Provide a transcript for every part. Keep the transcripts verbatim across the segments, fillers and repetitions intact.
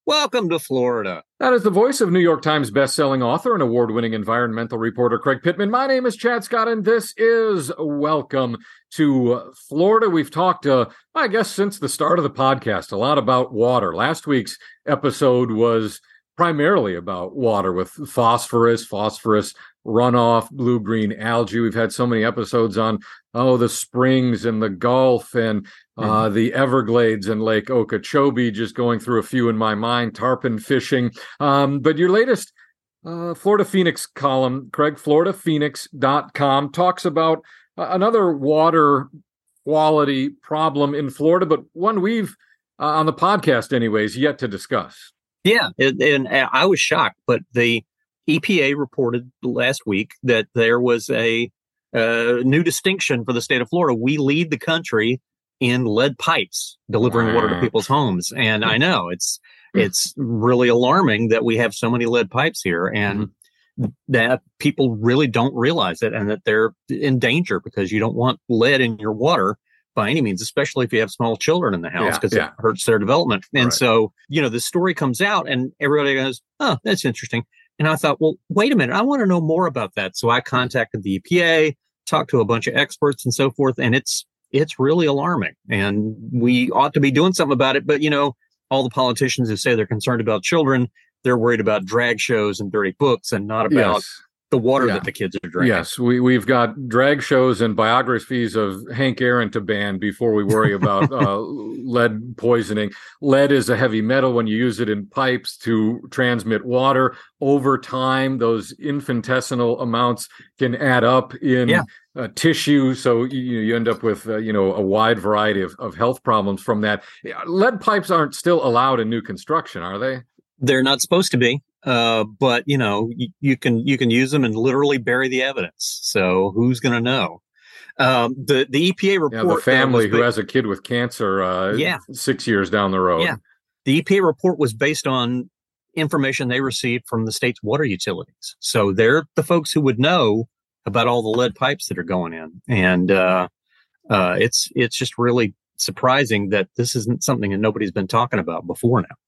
Welcome to Florida. That is the voice of New York Times bestselling author and award-winning environmental reporter Craig Pittman. My name is Chad Scott, and this is Welcome to Florida. We've talked, uh, I guess, since the start of the podcast, a lot about water. Last week's episode was primarily about water with phosphorus, phosphorus runoff, blue-green algae. We've had so many episodes on, oh, the springs and the Gulf and uh, mm-hmm. the Everglades and Lake Okeechobee, just going through a few in my mind, tarpon fishing. Um, but your latest uh, Florida Phoenix column, Craig, florida phoenix dot com, talks about uh, another water quality problem in Florida, but one we've, uh, on the podcast anyways, yet to discuss. Yeah, and, and I was shocked, but the E P A reported last week that there was a uh, new distinction for the state of Florida. We lead the country in lead pipes delivering wow. water to people's homes. And I know it's it's really alarming that we have so many lead pipes here and mm-hmm. that people really don't realize it and that they're in danger because you don't want lead in your water by any means, especially if you have small children in the house because yeah, yeah. it hurts their development. And right. so, you know, the story comes out and everybody goes, oh, that's interesting. And I thought, well, wait a minute, I want to know more about that. So I contacted the E P A, talked to a bunch of experts and so forth, and it's it's really alarming. And we ought to be doing something about it. But, you know, all the politicians who say they're concerned about children, they're worried about drag shows and dirty books and not about yes. the water yeah. that the kids are drinking. Yes, we, we've got drag shows and biographies of Hank Aaron to ban before we worry about uh, lead poisoning. Lead is a heavy metal when you use it in pipes to transmit water. Over time, those infinitesimal amounts can add up in yeah. uh, tissue, so you, you end up with uh, you know a wide variety of, of health problems from that. Lead pipes aren't still allowed in new construction, are they? They're not supposed to be. Uh, but you know, you, you can you can use them and literally bury the evidence. So who's going to know? Um, the the E P A report. Yeah, the family who has a kid with cancer. Uh, yeah. six years down the road. Yeah, the E P A report was based on information they received from the state's water utilities. So they're the folks who would know about all the lead pipes that are going in, and uh, uh, it's it's just really surprising that this isn't something that nobody's been talking about before now.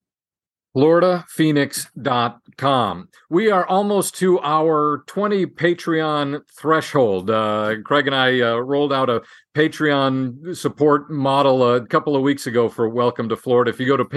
florida phoenix dot com. We are almost to our twenty Patreon threshold. Uh, Craig and I uh, rolled out a Patreon support model a couple of weeks ago for Welcome to Florida. If you go to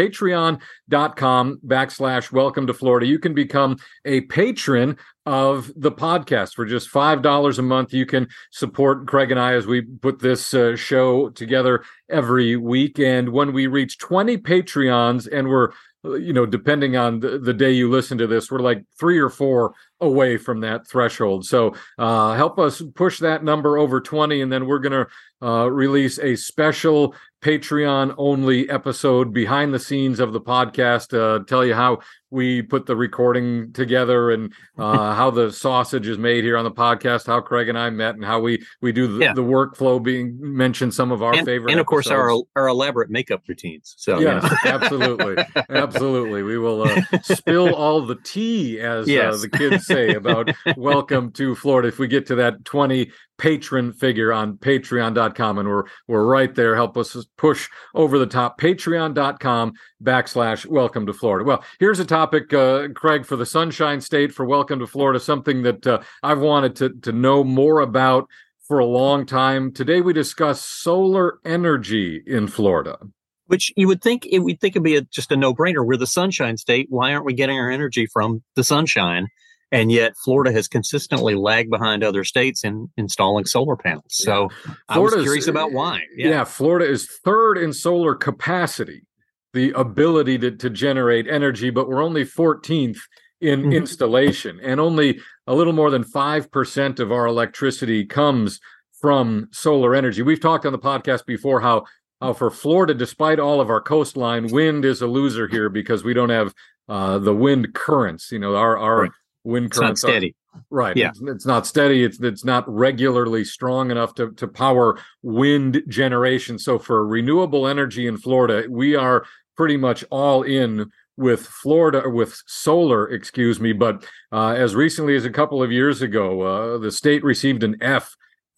patreon.com backslash Welcome to Florida, you can become a patron of the podcast for just five dollars a month. You can support Craig and I as we put this uh, show together every week. And when we reach twenty Patreons, and we're you know, depending on the, the day you listen to this, we're like three or four away from that threshold. So uh, help us push that number over twenty, and then we're going to uh, release a special Patreon-only episode behind the scenes of the podcast, uh, tell you how we put the recording together and uh, how the sausage is made here on the podcast, how Craig and I met, and how we, we do the, yeah. the workflow, being mentioned some of our and, favorite And, of episodes. course, our our elaborate makeup routines. So Yes, you know. absolutely. Absolutely. We will uh, spill all the tea, as yes. uh, the kids say, about Welcome to Florida if we get to that twenty patron figure on patreon dot com, and we're we're right there. Help us push over the top. Patreon.com backslash Welcome to Florida. Well, here's a topic, uh, Craig, for the Sunshine State, for Welcome to Florida, something that uh, I've wanted to, to know more about for a long time. Today we discuss solar energy in Florida. Which you would think it would think it'd be a, just a no-brainer. We're the Sunshine State. Why aren't we getting our energy from the sunshine? And yet Florida has consistently lagged behind other states in installing solar panels. So yeah. I was curious about why. Yeah. yeah, Florida is third in solar capacity, the ability to, to generate energy, but we're only fourteenth in mm-hmm. installation. And only a little more than five percent of our electricity comes from solar energy. We've talked on the podcast before how, how for Florida, despite all of our coastline, wind is a loser here because we don't have uh, the wind currents. You know, our, our right. wind currents it's not steady. Are, right. Yeah. It's, it's not steady. It's it's not regularly strong enough to, to power wind generation. So for renewable energy in Florida, we are pretty much all in with Florida, or with solar, excuse me. But uh, as recently as a couple of years ago, uh, the state received an F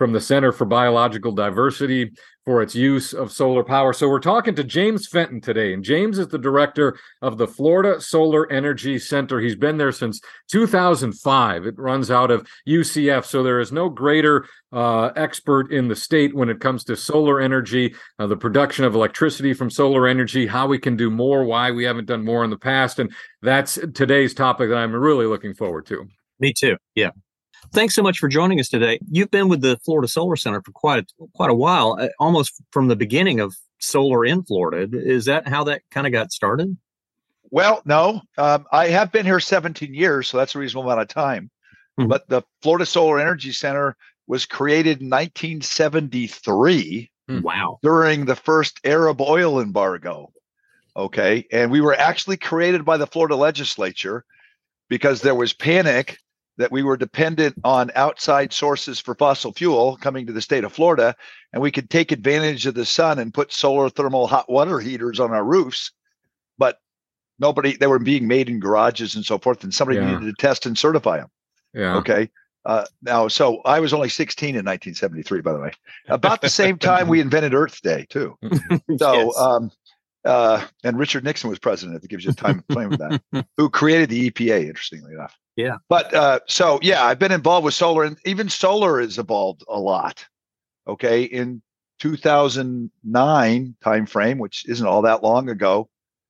from the Center for Biological Diversity for its use of solar power. So we're talking to James Fenton today, and James is the director of the Florida Solar Energy Center. He's been there since two thousand five. It runs out of U C F, so there is no greater uh, expert in the state when it comes to solar energy, uh, the production of electricity from solar energy, how we can do more, why we haven't done more in the past, and that's today's topic that I'm really looking forward to. Me too. Yeah. Thanks so much for joining us today. You've been with the Florida Solar Center for quite a, quite a while, uh, almost from the beginning of solar in Florida. Is that how that kind of got started? Well, no. Um, I have been here seventeen years, so that's a reasonable amount of time. Mm-hmm. But the Florida Solar Energy Center was created in nineteen seventy-three. Wow. During the first Arab oil embargo. Okay. And we were actually created by the Florida legislature because there was panic that we were dependent on outside sources for fossil fuel coming to the state of Florida, and we could take advantage of the sun and put solar thermal hot water heaters on our roofs. But nobody, they were being made in garages and so forth, and somebody yeah. needed to test and certify them. Yeah. Okay. Uh, now, so I was only sixteen in nineteen seventy-three, by the way. About the same time we invented Earth Day, too. So, yes. um, uh, and Richard Nixon was president, if it gives you time to play with that, who created the E P A, interestingly enough. Yeah. But uh, so, yeah, I've been involved with solar, and even solar has evolved a lot. Okay. In two thousand nine timeframe, which isn't all that long ago,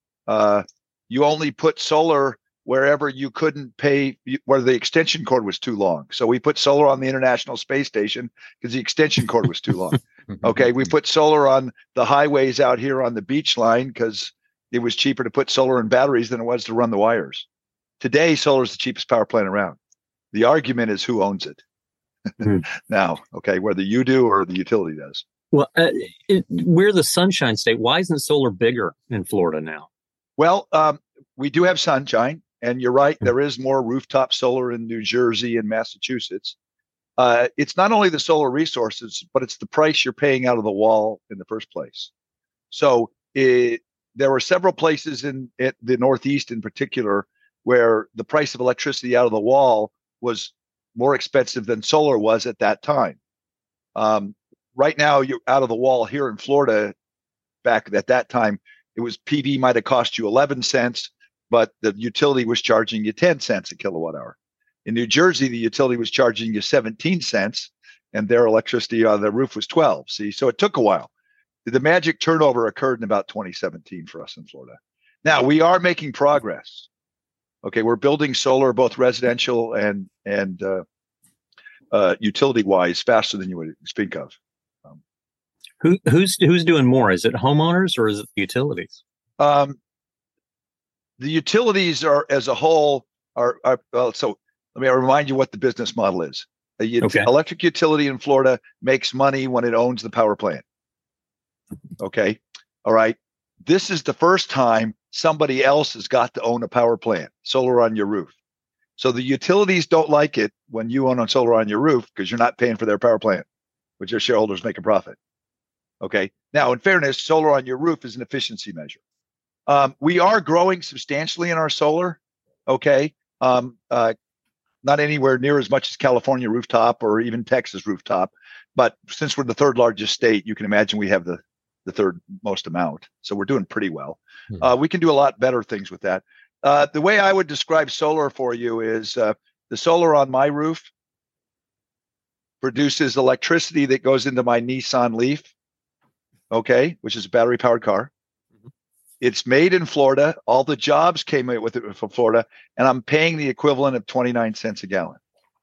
uh, you only put solar wherever you couldn't pay, where the extension cord was too long. So we put solar on the International Space Station because the extension cord was too long. Okay. We put solar on the highways out here on the beach line because it was cheaper to put solar and batteries than it was to run the wires. Today, solar is the cheapest power plant around. The argument is who owns it mm. now, okay, whether you do or the utility does. Well, uh, it, we're the sunshine state. Why isn't solar bigger in Florida now? Well, um, we do have sunshine, and you're right. There is more rooftop solar in New Jersey and Massachusetts. Uh, it's not only the solar resources, but it's the price you're paying out of the wall in the first place. So it, there were several places in, in the Northeast in particular where the price of electricity out of the wall was more expensive than solar was at that time. Um, right now, you're out of the wall here in Florida. Back at that time, it was P V might have cost you eleven cents, but the utility was charging you ten cents a kilowatt hour. In New Jersey, the utility was charging you seventeen cents, and their electricity on the roof was twelve. See, so it took a while. The magic turnover occurred in about twenty seventeen for us in Florida. Now, we are making progress. Okay, we're building solar, both residential and and uh, uh, utility-wise, faster than you would think of. Um, Who who's who's doing more? Is it homeowners or is it utilities? Um, the utilities are, as a whole, are, are well, so let me remind you what the business model is. A ut- okay. electric utility in Florida makes money when it owns the power plant. Okay, all right. This is the first time somebody else has got to own a power plant, solar on your roof. So the utilities don't like it when you own a solar on your roof because you're not paying for their power plant, which their shareholders make a profit. Okay. Now, in fairness, solar on your roof is an efficiency measure. Um, we are growing substantially in our solar. Okay. Um, uh, not anywhere near as much as California rooftop or even Texas rooftop. But since we're the third largest state, you can imagine we have the the third most amount. So we're doing pretty well. Mm-hmm. Uh, we can do a lot better things with that. Uh, the way I would describe solar for you is uh, the solar on my roof produces electricity that goes into my Nissan Leaf, okay, which is a battery powered car. Mm-hmm. It's made in Florida. All the jobs came in with it from Florida, and I'm paying the equivalent of twenty-nine cents a gallon.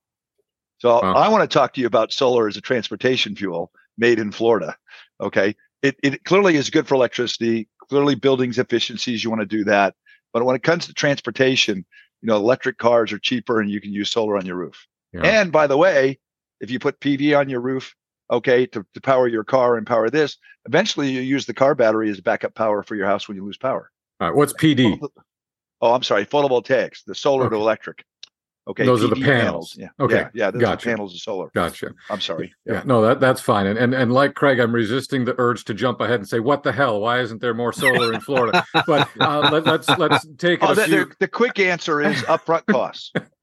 So wow. I want to talk to you about solar as a transportation fuel made in Florida. Okay. It, it clearly is good for electricity, clearly buildings efficiencies. You want to do that. But when it comes to transportation, you know, electric cars are cheaper and you can use solar on your roof. Yeah. And by the way, if you put P V on your roof, okay, to, to power your car and power this, eventually you use the car battery as backup power for your house when you lose power. All right. What's P D? Oh, I'm sorry. Photovoltaics, the solar okay. to electric. Okay, those P V are the panels. panels. Yeah, okay, yeah, yeah those gotcha. are panels of solar. Gotcha. I'm sorry. Yeah, yeah no, that that's fine. And, and and like Craig, I'm resisting the urge to jump ahead and say, "What the hell? Why isn't there more solar in Florida?" But uh, let, let's let's take it. Oh, a the, few... the, the quick answer is upfront costs.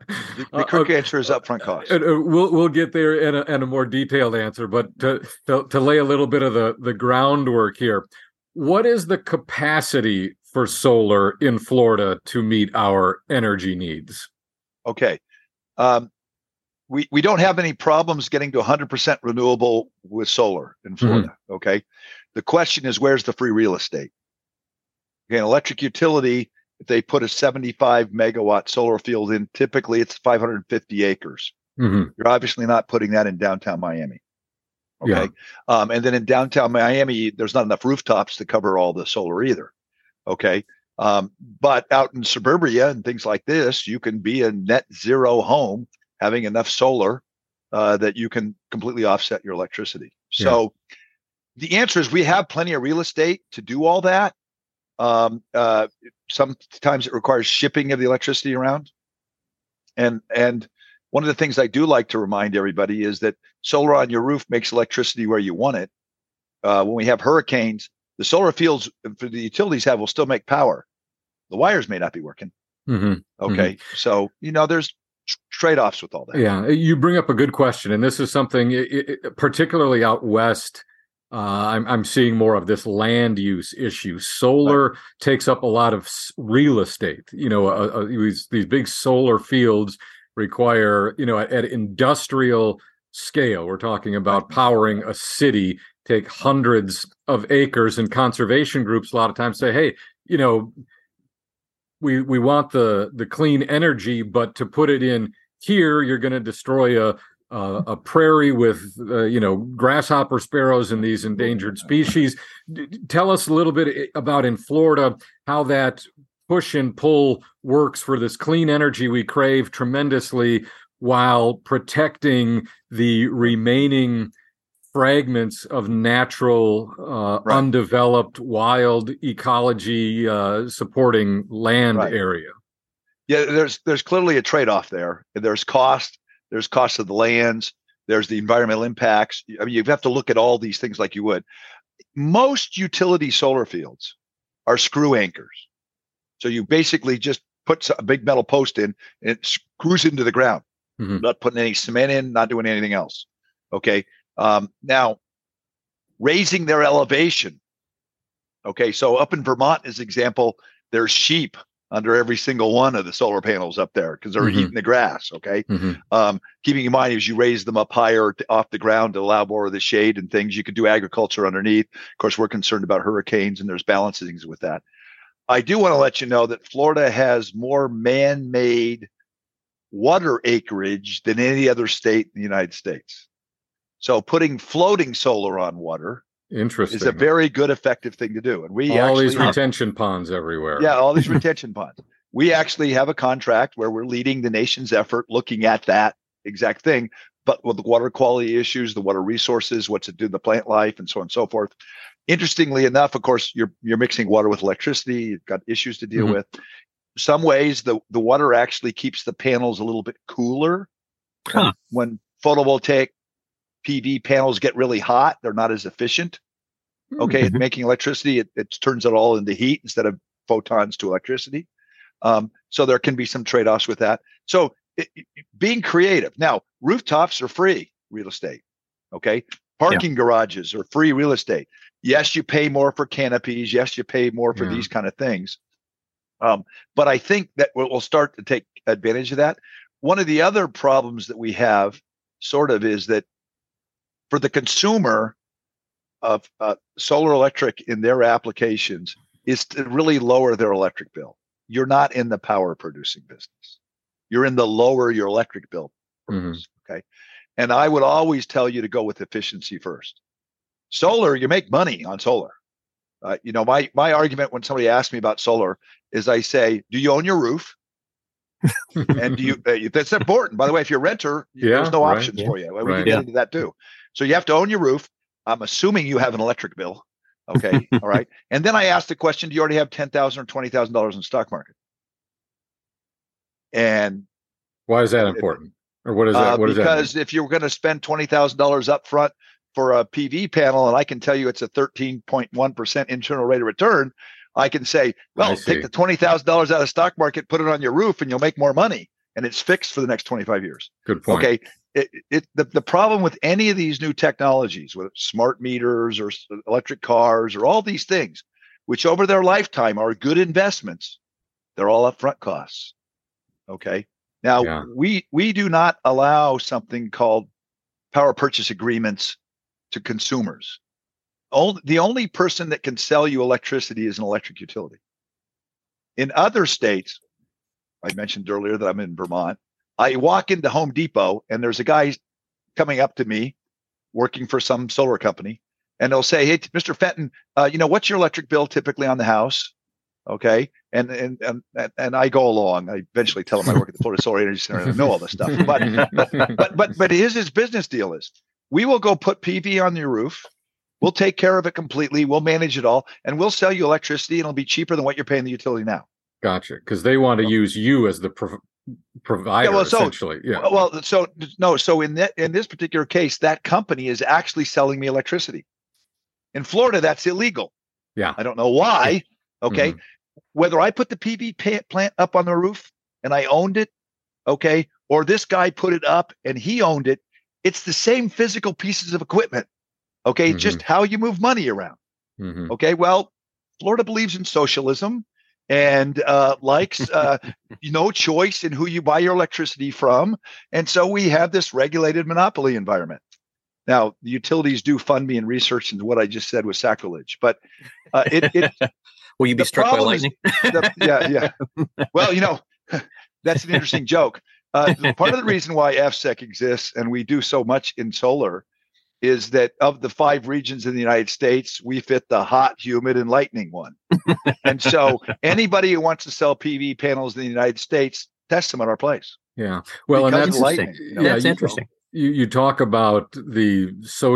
The, the quick uh, answer is upfront cost. Uh, uh, we'll we'll get there in a, in a more detailed answer, but to, to to lay a little bit of the the groundwork here, what is the capacity for solar in Florida to meet our energy needs? Okay, um, we we don't have any problems getting to one hundred percent renewable with solar in Florida. Mm-hmm. Okay, the question is, where's the free real estate? Okay, an electric utility, if they put a seventy-five megawatt solar field in, typically it's five hundred fifty acres. Mm-hmm. You're obviously not putting that in downtown Miami. Okay. Yeah. Um, and then in downtown Miami, there's not enough rooftops to cover all the solar either. Okay. Um, but out in suburbia and things like this, you can be a net zero home having enough solar uh, that you can completely offset your electricity. So yeah. The answer is we have plenty of real estate to do all that. Um, uh, sometimes it requires shipping of the electricity around. And, and one of the things I do like to remind everybody is that solar on your roof makes electricity where you want it. Uh, when we have hurricanes, the solar fields for the utilities have will still make power. The wires may not be working. Mm-hmm. Okay. Mm-hmm. So, you know, there's trade-offs with all that. Yeah. You bring up a good question. And this is something it, it, particularly out west, Uh, I'm, I'm seeing more of this land use issue. Solar right. takes up a lot of real estate. You know, uh, uh, these, these big solar fields require, you know, at, at industrial scale, we're talking about right. powering a city, take hundreds of acres, and conservation groups a lot of times say, hey, you know, we we want the the clean energy, but to put it in here, you're going to destroy a Uh, a prairie with, uh, you know, grasshopper sparrows and these endangered species. D- tell us a little bit about in Florida how that push and pull works for this clean energy we crave tremendously while protecting the remaining fragments of natural, uh, right. undeveloped, wild ecology uh, supporting land right. area. Yeah, there's there's clearly a trade-off there. There's cost. There's cost of the lands. There's the environmental impacts. I mean, you have to look at all these things like you would. Most utility solar fields are screw anchors. So you basically just put a big metal post in and it screws into the ground. Mm-hmm. Not putting any cement in, not doing anything else. Okay. Um, now, raising their elevation. Okay. So up in Vermont, as example, there's sheep under every single one of the solar panels up there because they're mm-hmm. eating the grass. Okay. Mm-hmm. Um, keeping in mind, as you raise them up higher to, off the ground to allow more of the shade and things, you could do agriculture underneath. Of course, we're concerned about hurricanes and there's balancings with that. I do want to let you know that Florida has more man-made water acreage than any other state in the United States. So putting floating solar on water Interesting. is a very good, effective thing to do. And we all actually these retention have, ponds everywhere. Yeah, all these retention ponds. We actually have a contract where we're leading the nation's effort looking at that exact thing, but with the water quality issues, the water resources, what's it do to the plant life, and so on and so forth. Interestingly enough, of course, you're you're mixing water with electricity. You've got issues to deal mm-hmm. with. Some ways, the, the water actually keeps the panels a little bit cooler. Huh. When photovoltaic P V panels get really hot, they're not as efficient. Okay, mm-hmm. making electricity, it, it turns it all into heat instead of photons to electricity. Um, so there can be some trade-offs with that. So it, it, being creative. Now, rooftops are free real estate. Okay, parking yeah. garages are free real estate. Yes, you pay more for canopies. Yes, you pay more for yeah. these kind of things. Um, but I think that we'll, we'll start to take advantage of that. One of the other problems that we have, sort of, is that for the consumer of uh, solar electric in their applications is to really lower their electric bill. You're not in the power producing business. You're in the lower your electric bill. Mm-hmm. Okay. And I would always tell you to go with efficiency first. Solar, you make money on solar. Uh, you know, my, my argument when somebody asks me about solar is I say, do you own your roof? And do you, uh, that's important. By the way, if you're a renter, yeah, there's no right, options yeah. for you. We right, can get yeah. into that too. So you have to own your roof. I'm assuming you have an electric bill. Okay. All right. And then I asked the question, do you already have ten thousand dollars or twenty thousand dollars in the stock market? And why is that important? Or what is that? Uh, what because that if you're going to spend twenty thousand dollars up front for a P V panel, and I can tell you it's a thirteen point one percent internal rate of return, I can say, well, take the twenty thousand dollars out of the stock market, put it on your roof, and you'll make more money. and it's fixed for the next twenty-five years. Good point. Okay. It, it, the, the problem with any of these new technologies, whether it's smart meters or electric cars or all these things, which over their lifetime are good investments, they're all upfront costs. Okay. Now, yeah. we we do not allow something called power purchase agreements to consumers. Only, the only person that can sell you electricity is an electric utility. In other states, I mentioned earlier that I'm in Vermont. I walk into Home Depot and there's a guy coming up to me working for some solar company, and they'll say, "Hey, Mister Fenton, uh, you know, what's your electric bill typically on the house?" Okay. And, and, and, and I go along. I eventually tell him I work at the Florida Solar Energy Center and I know all this stuff. But, but, but, but, but his, his business deal is, we will go put P V on your roof. We'll take care of it completely. We'll manage it all. And we'll sell you electricity, and it'll be cheaper than what you're paying the utility now. Gotcha. Because they want to use you as the pro- provider, yeah, well, so, essentially. Yeah. Well, so no. So in that, in this particular case, that company is actually selling me electricity. In Florida, that's illegal. Yeah. I don't know why. Okay. Mm-hmm. Whether I put the P V plant up on the roof and I owned it, okay, or this guy put it up and he owned it, it's the same physical pieces of equipment. Okay. Mm-hmm. Just how you move money around. Mm-hmm. Okay. Well, Florida believes in socialism and uh, likes uh, no choice in who you buy your electricity from. And so we have this regulated monopoly environment. Now, the utilities do fund me in research into what I just said was sacrilege, but uh, it, it will you be struck by lightning? The, yeah, yeah. Well, you know, that's an interesting joke. Uh, part of the reason why F S E C exists and we do so much in solar is that of the five regions in the United States, we fit the hot, humid, and lightning one. And so anybody who wants to sell P V panels in the United States, test them at our place. Yeah. Well, and that's interesting. You know, yeah, that's you, interesting. You, you talk about the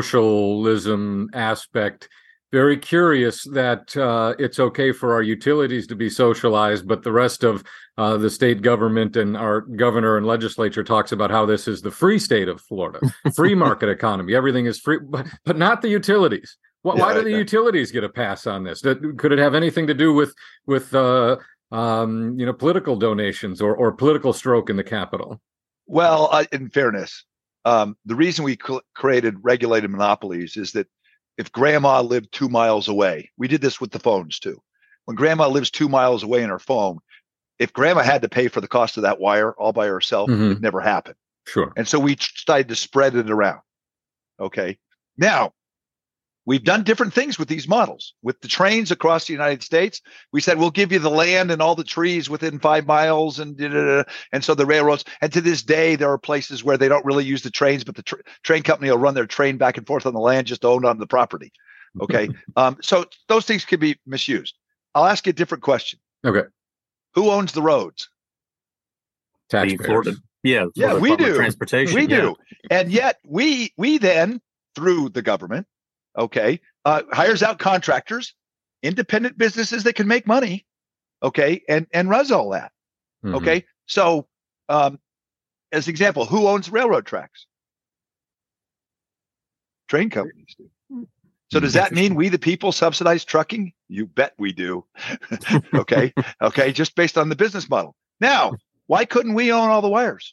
socialism aspect. Very curious that uh, it's okay for our utilities to be socialized, but the rest of uh, the state government and our governor and legislature talks about how this is the free state of Florida, free market economy. Everything is free, but, but not the utilities. Why, yeah, why do the yeah. utilities get a pass on this? Could it have anything to do with with uh, um, you know political donations or or political stroke in the Capitol? Well, uh, in fairness, um, the reason we cl- created regulated monopolies is that if grandma lived two miles away, we did this with the phones too. When grandma lives two miles away in her phone, if grandma had to pay for the cost of that wire all by herself, mm-hmm. it never happened. Sure. And so we decided to spread it around. Okay. Now, we've done different things with these models. With the trains across the United States, we said, we'll give you the land and all the trees within five miles and da, da, da. And so the railroads. And to this day, there are places where they don't really use the trains, but the tra- train company will run their train back and forth on the land just owned on the property. Okay. um, so those things can be misused. I'll ask you a different question. Okay. Who owns the roads? Taxpayers. Florida. Yeah. Florida yeah, we do. Transportation. We yeah. do. And yet we, we then, through the government, okay, uh, hires out contractors, independent businesses that can make money, okay, and and runs all that, mm-hmm. okay. So, um, as an example, who owns railroad tracks? Train companies do. So does that mean we, the people, subsidize trucking? You bet we do. okay, okay, just based on the business model. Now, why couldn't we own all the wires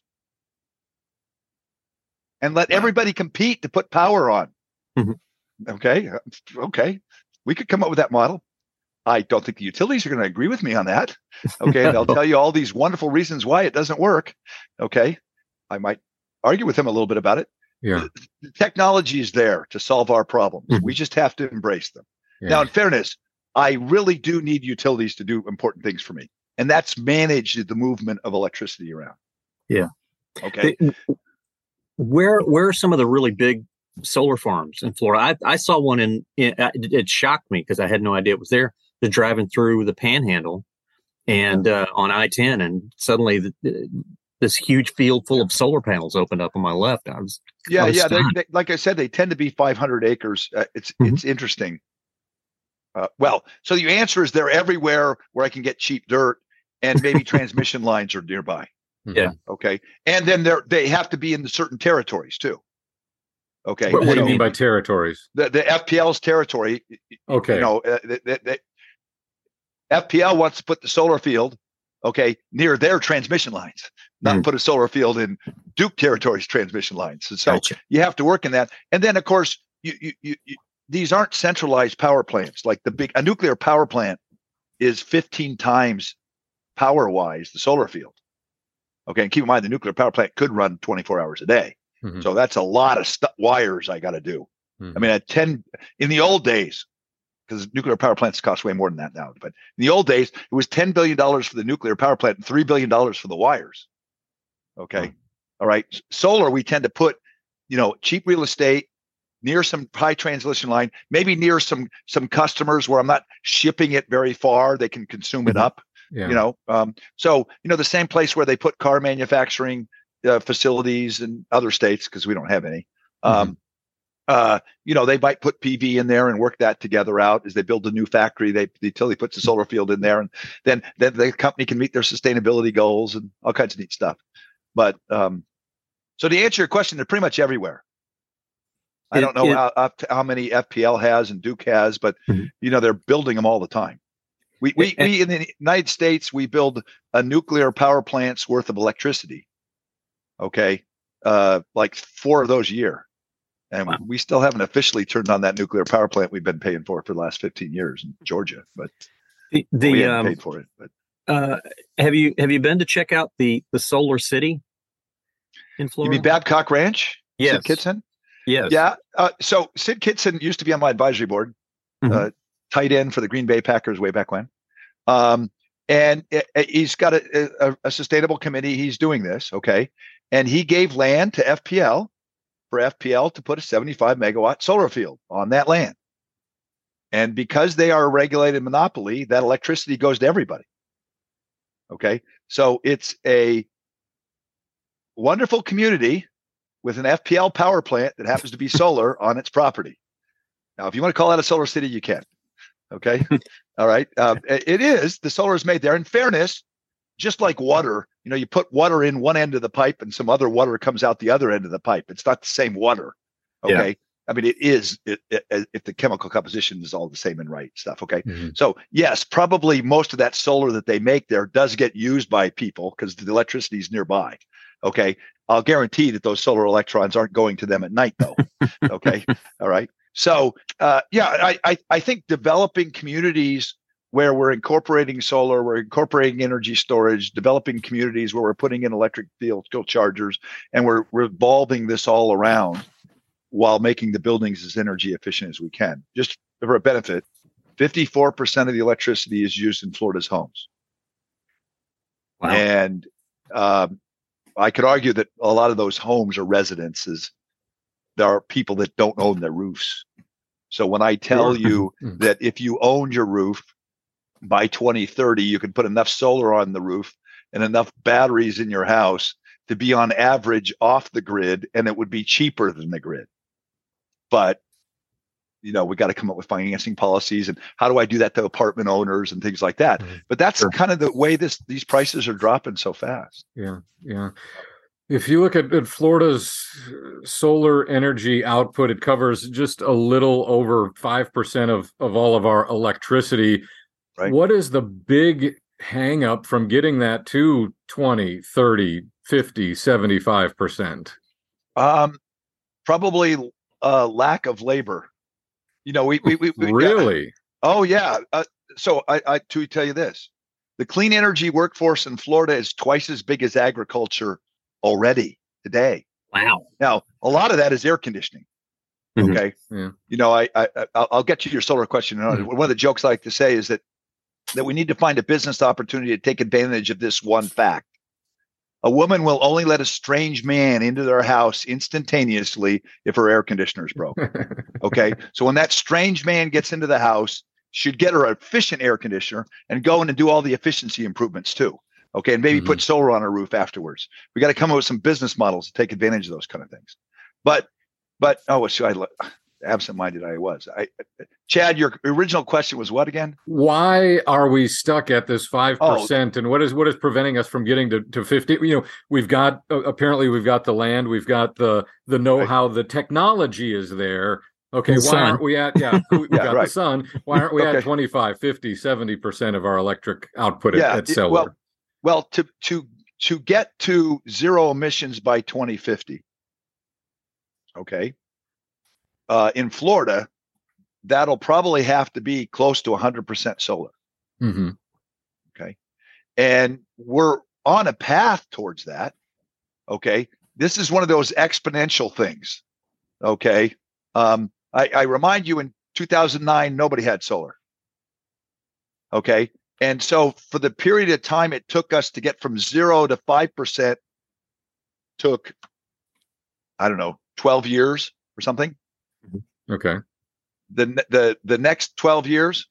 and let everybody compete to put power on? Mm-hmm. Okay. Okay. We could come up with that model. I don't think the utilities are going to agree with me on that. Okay. They'll tell you all these wonderful reasons why it doesn't work. Okay. I might argue with them a little bit about it. Yeah. The, the technology is there to solve our problems. Mm-hmm. We just have to embrace them. Yeah. Now, in fairness, I really do need utilities to do important things for me. And that's manage the movement of electricity around. Yeah. Okay. Where, where are some of the really big solar farms in Florida? I, I saw one in, in it, it shocked me because I had no idea it was there. They're driving through the Panhandle and uh, on I ten, and suddenly the, this huge field full of solar panels opened up on my left. I was yeah, I was yeah. They, they, like I said, they tend to be five hundred acres. Uh, it's mm-hmm. it's interesting. Uh, well, so the answer is they're everywhere where I can get cheap dirt, and maybe transmission lines are nearby. Yeah. Okay. And then they're they have to be in the certain territories too. Okay. What, what so do you mean by territories? The the F P L's territory. Okay. You know, uh, the, the, the F P L wants to put the solar field okay, near their transmission lines, not mm. put a solar field in Duke Territory's transmission lines. And so gotcha. You have to work in that. And then, of course, you, you, you, you, these aren't centralized power plants. Like the big, a nuclear power plant is fifteen times power-wise the solar field. Okay, and keep in mind, the nuclear power plant could run twenty-four hours a day. Mm-hmm. So that's a lot of st- wires I got to do. Mm-hmm. I mean, at ten, in the old days, because nuclear power plants cost way more than that now. But in the old days, it was ten billion dollars for the nuclear power plant and three billion dollars for the wires. Okay. Hmm. All right. Solar, we tend to put, you know, cheap real estate near some high transmission line, maybe near some some customers where I'm not shipping it very far. They can consume it up, yeah. you know. Um, so, you know, the same place where they put car manufacturing uh, facilities in other states, because we don't have any. Um, mm-hmm. Uh, you know, they might put P V in there and work that together out as they build a new factory. They the utility puts a solar field in there, and then then the company can meet their sustainability goals and all kinds of neat stuff. But um, so to answer your question, they're pretty much everywhere. I don't know it, how, how many F P L has and Duke has, but mm-hmm. you know, they're building them all the time. We we and, we in the United States, we build a nuclear power plant's worth of electricity. Okay, uh, like four of those a year. And wow. we still haven't officially turned on that nuclear power plant we've been paying for for the last fifteen years in Georgia, but the, the we haven't um, paid for it. But uh, have you have you been to check out the the Solar City in Florida? You mean Babcock Ranch? Yes. Sid Kitson? Yes. Yeah. Uh, so Sid Kitson used to be on my advisory board, mm-hmm. uh, tight end for the Green Bay Packers way back when. Um, and it, it, he's got a, a, a sustainable committee. He's doing this, okay, and he gave land to F P L. For F P L to put a seventy-five megawatt solar field on that land. And because they are a regulated monopoly, that electricity goes to everybody. Okay. So it's a wonderful community with an F P L power plant that happens to be solar on its property. Now, if you want to call that a solar city, you can. Okay. All right. Um, it is. The solar is made there. In fairness, just like water, you know, you put water in one end of the pipe and some other water comes out the other end of the pipe. It's not the same water. Okay. Yeah. I mean, it is it, it, if the chemical composition is all the same and right stuff. Okay. Mm-hmm. So yes, probably most of that solar that they make there does get used by people because the electricity is nearby. Okay. I'll guarantee that those solar electrons aren't going to them at night though. Okay. All right. So uh, yeah, I, I, I think developing communities where we're incorporating solar, we're incorporating energy storage, developing communities where we're putting in electric vehicle chargers, and we're revolving this all around while making the buildings as energy efficient as we can. Just for a benefit, fifty-four percent of the electricity is used in Florida's homes. Wow. And um, I could argue that a lot of those homes are residences. There are people that don't own their roofs. So when I tell you that if you owned your roof, by twenty thirty, you can put enough solar on the roof and enough batteries in your house to be on average off the grid, and it would be cheaper than the grid. But, you know, we got to come up with financing policies and how do I do that to apartment owners and things like that. Mm-hmm. But that's sure. kind of the way this these prices are dropping so fast. Yeah, yeah. If you look at, at Florida's solar energy output, it covers just a little over five percent of, of all of our electricity. Right. What is the big hang up from getting that to twenty, thirty, fifty, seventy-five percent? Um, probably uh, lack of labor. You know, we, we, we, we really? Uh, oh, yeah. Uh, so I, I to tell you this, the clean energy workforce in Florida is twice as big as agriculture already today. Wow. Now, a lot of that is air conditioning. Mm-hmm. Okay. Yeah. You know, I, I, I'll get to your solar question. Mm-hmm. One of the jokes I like to say is that that we need to find a business opportunity to take advantage of this one fact. A woman will only let a strange man into their house instantaneously if her air conditioner is broke. Okay. So when that strange man gets into the house, she'd get her efficient air conditioner and go in and do all the efficiency improvements too. Okay. And maybe mm-hmm. put solar on her roof afterwards. We got to come up with some business models to take advantage of those kind of things. But, but, oh, what should I look? Absent-minded I was. I, Chad, your original question was what again? Why are we stuck at this five percent? Oh. And what is what is preventing us from getting to, to fifty? You know, we've got uh, apparently we've got the land, we've got the the know-how, right. The technology is there. Okay, the why sun. aren't we at yeah, we yeah, got right. the sun. Why aren't we okay. at twenty-five, fifty, seventy percent of our electric output yeah, at, at solar? Well, Well, to to to get to zero emissions by twenty fifty, okay, uh, in Florida, that'll probably have to be close to one hundred percent solar. Mm-hmm. Okay, and we're on a path towards that. Okay, this is one of those exponential things. Okay, um, I, I remind you, in two thousand nine, nobody had solar. Okay. And so for the period of time it took us to get from zero to five percent took, I don't know, twelve years or something. Okay. The, the, the next twelve years,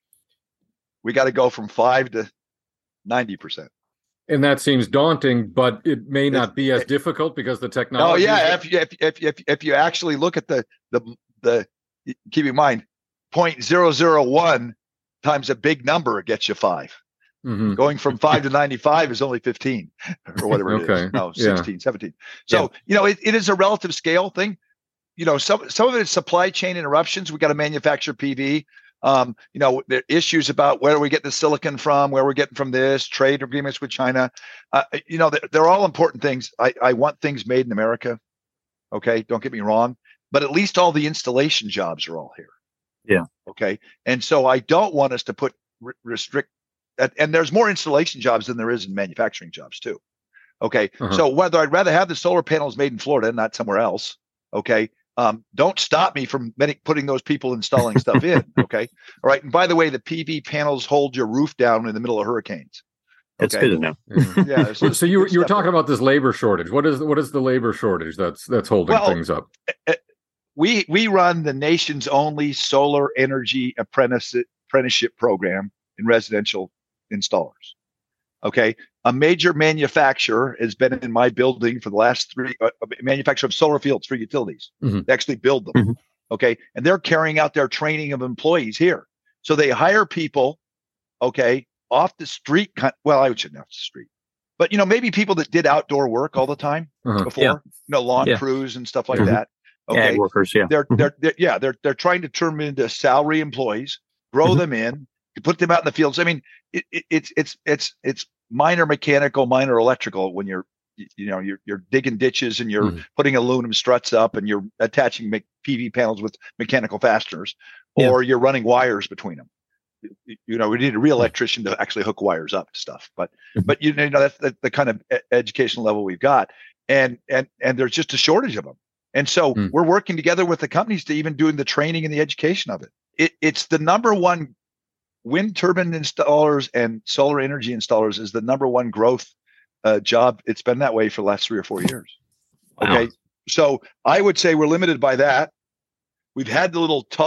we got to go from five to ninety percent. And that sees daunting, but it may not be as it, difficult because the technology. Oh yeah. If you, if, if, if, if you actually look at the, the, the, keep in mind, zero point zero zero one times a big number, it gets you five. Mm-hmm. Going from five to ninety-five is only fifteen or whatever it okay. is. No, sixteen, yeah. seventeen. So, yeah. you know, it, it is a relative scale thing. You know, some, some of it is supply chain interruptions. We got to manufacture P V. Um, you know, there are issues about where we get the silicon from, where we're getting from this, trade agreements with China. Uh, you know, they're, they're all important things. I, I want things made in America. Okay. Don't get me wrong, but at least all the installation jobs are all here. Yeah. Okay. And so I don't want us to put re- restrict that. And there's more installation jobs than there is in manufacturing jobs too. Okay. Uh-huh. So whether I'd rather have the solar panels made in Florida, not somewhere else. Okay. Um, don't stop me from many, putting those people installing stuff in. Okay. All right. And by the way, the P V panels hold your roof down in the middle of hurricanes. Okay? That's good to know. Mm-hmm. Yeah. So, so you you were talking there. about this labor shortage. What is what is the labor shortage that's that's holding well, things up? Uh, We we run the nation's only solar energy apprentice, apprenticeship program in residential installers. Okay, a major manufacturer has been in my building for the last three. Uh, manufacturer of solar fields for utilities. Mm-hmm. They actually build them. Mm-hmm. Okay, and they're carrying out their training of employees here. So they hire people. Okay, off the street. Well, I shouldn't have the street, but you know, maybe people that did outdoor work all the time uh-huh. before. Yeah. You know, lawn yeah. crews and stuff like mm-hmm. that. Okay, ag workers, yeah, they're, they're they're yeah they're they're trying to turn them into salary employees, grow mm-hmm. them in, put them out in the fields. I mean, it, it, it's it's it's it's minor mechanical, minor electrical when you're you know you're you're digging ditches and you're mm-hmm. putting aluminum struts up and you're attaching P V panels with mechanical fasteners, or yeah. you're running wires between them. You know, we need a real electrician to actually hook wires up to stuff, but mm-hmm. but you know that's the, the kind of educational level we've got, and and and there's just a shortage of them. And so mm. we're working together with the companies to even doing the training and the education of it. it. It's the number one wind turbine installers and solar energy installers is the number one growth uh, job. It's been that way for the last three or four years. Wow. Okay. So I would say we're limited by that. We've had the little, t-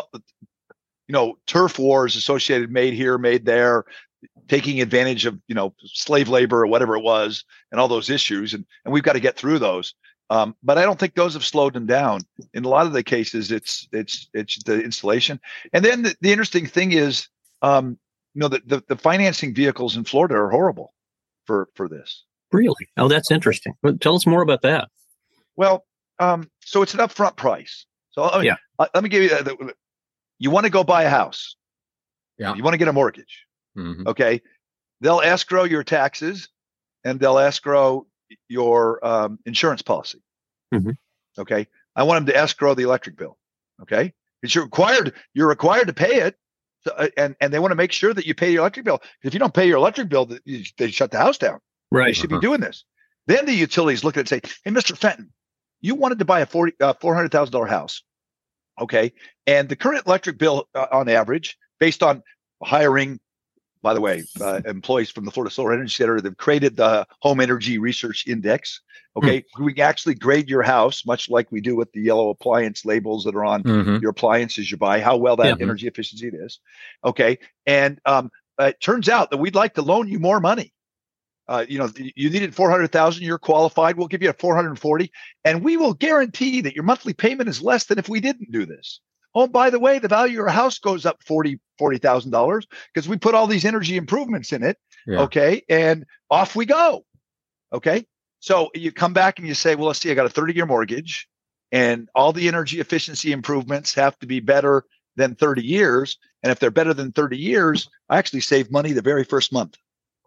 you know, turf wars associated, made here, made there, taking advantage of, you know, slave labor or whatever it was and all those issues. And, and we've got to get through those. Um, but I don't think those have slowed them down. In a lot of the cases, it's it's it's the installation. And then the, the interesting thing is, um, you know, the, the the financing vehicles in Florida are horrible for for this. Really? Oh, that's interesting. But tell us more about that. Well, um, so it's an upfront price. So let me, yeah. uh, let me give you the, the, you want to go buy a house. Yeah. You want to get a mortgage. Mm-hmm. Okay. They'll escrow your taxes and they'll escrow your um, insurance policy. Mm-hmm. Okay. I want them to escrow the electric bill. Okay. Because you're required, you're required to pay it. So, uh, and, and they want to make sure that you pay your electric bill. If you don't pay your electric bill, they, they shut the house down. Right. They should uh-huh. be doing this. Then the utilities look at it and say, hey, Mister Fenton, you wanted to buy a forty, uh, four hundred thousand dollars house. Okay. And the current electric bill uh, on average, based on hiring, by the way, uh, employees from the Florida Solar Energy Center, they've created the Home Energy Research Index. Okay. Mm. We actually grade your house, much like we do with the yellow appliance labels that are on mm-hmm. your appliances you buy, how well that yeah. energy efficiency it is. Okay. And um, uh, it turns out that we'd like to loan you more money. Uh, you know, you needed four hundred thousand, you're qualified. We'll give you a four hundred forty, and we will guarantee that your monthly payment is less than if we didn't do this. Oh, by the way, the value of your house goes up forty thousand dollars because we put all these energy improvements in it. Yeah. Okay. And off we go. Okay. So you come back and you say, well, let's see, I got a thirty year mortgage and all the energy efficiency improvements have to be better than thirty years. And if they're better than thirty years, I actually save money the very first month.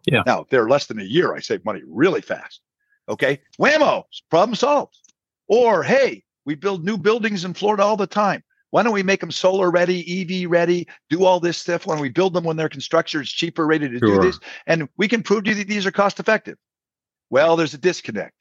Yeah. Now, if they're less than a year, I save money really fast. Okay. Whammo, problem solved. Or, hey, we build new buildings in Florida all the time. Why don't we make them solar ready, E V ready, do all this stuff? When we build them when they're constructed, it's cheaper, ready to Sure. do this. And we can prove to you that these are cost effective. Well, there's a disconnect.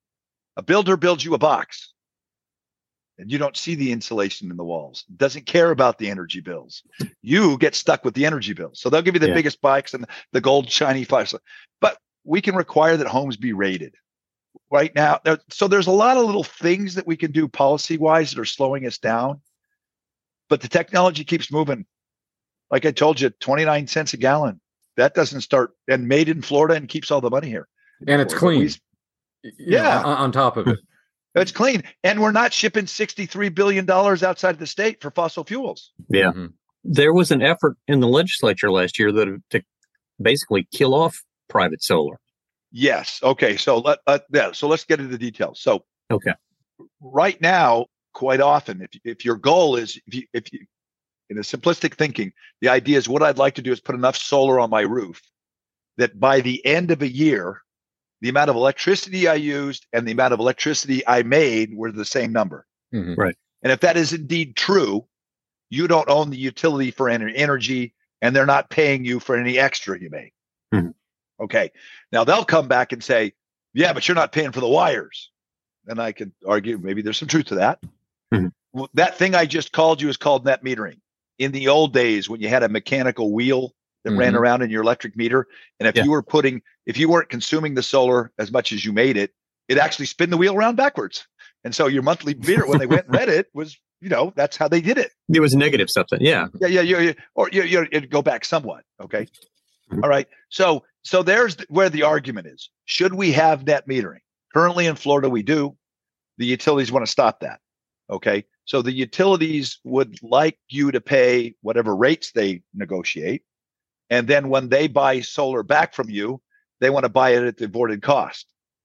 A builder builds you a box and you don't see the insulation in the walls, doesn't care about the energy bills. You get stuck with the energy bills. So they'll give you the Yeah. biggest bikes and the gold shiny flash. But we can require that homes be rated right now. There, so there's a lot of little things that we can do policy wise that are slowing us down. But the technology keeps moving. Like I told you, twenty-nine cents a gallon. That doesn't start and made in Florida and keeps all the money here. And it's Florida. clean. We, You know, yeah. on, on top of it. It's clean. And we're not shipping sixty-three billion dollars outside of the state for fossil fuels. Yeah. Mhm. There was an effort in the legislature last year that to basically kill off private solar. Yes. Okay. So let uh, yeah. So let's get into the details. So Okay. right now, quite often, if if your goal is if you if you in a simplistic thinking, the idea is what I'd like to do is put enough solar on my roof that by the end of a year, the amount of electricity I used and the amount of electricity I made were the same number. Mhm. Right. And if that is indeed true, you don't own the utility for ener- energy and they're not paying you for any extra you make. Mhm. Okay. Now they'll come back and say, yeah, but you're not paying for the wires. And I could argue maybe there's some truth to that. Mhm. Well, that thing I just called you is called net metering. In the old days, when you had a mechanical wheel that ran Mhm. around in your electric meter, and if Yeah. you were putting, if you weren't consuming the solar as much as you made it, it actually spin the wheel around backwards. And so your monthly meter, when they went and read it, was, you know, that's how they did it. It was negative something. Yeah. Yeah, yeah, yeah, yeah. Or you, you, it'd go back somewhat. Okay. Mhm. All right. So, so there's the, where the argument is. Should we have net metering? Currently in Florida, we do. The utilities want to stop that. Okay. So the utilities would like you to pay whatever rates they negotiate. And then when they buy solar back from you, they want to buy it at the avoided cost.